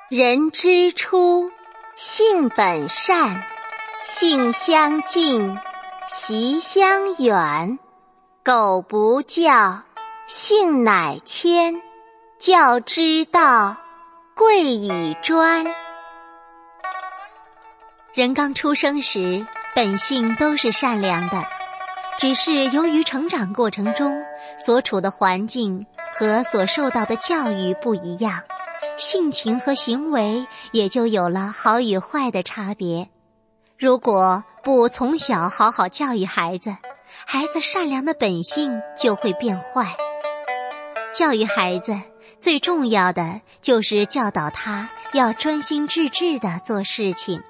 人之初，性本善，性相近，习相远。苟不教，性乃迁。教之道，贵以专。人刚出生时，本性都是善良的，只是由于成长过程中所处的环境和所受到的教育不一样，性情和行为也就有了好与坏的差别。如果不从小好好教育孩子，孩子善良的本性就会变坏。教育孩子最重要的就是教导他要专心致志地做事情，